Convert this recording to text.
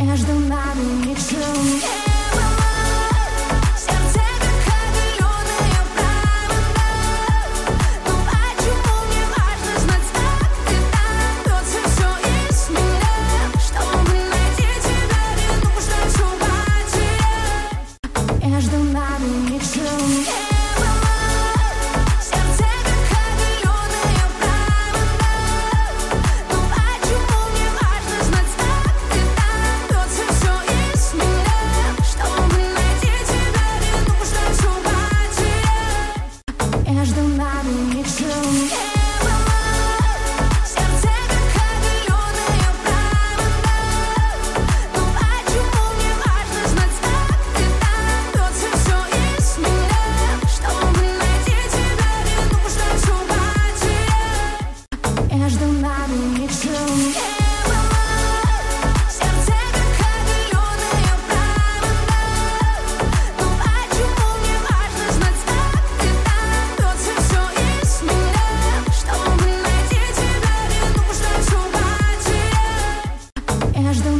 Между нами ничего не было. Сердце как оголенные провода. Но почему мне важно знать, как ты там? Бьется все из меня. Чтобы найти тебя, не нужно все потерять. Между нами ничего не было. Сердце как оголенные провода. Но почему мне важно знать, как ты там? Бьется все из меня. Чтобы найти тебя, не нужно все потерять. Между нами ничего не было. Сердце как оголенные провода. Но почему мне важно знать, как ты там? Бьется все из меня. Чтобы найти тебя, не нужно все потерять. Между нами ничего не было. Сердце как оголенные провода. Но почему мне важно знать, как ты там? Бьется все из меня. Чтобы найти тебя, не нужно все потерять. Между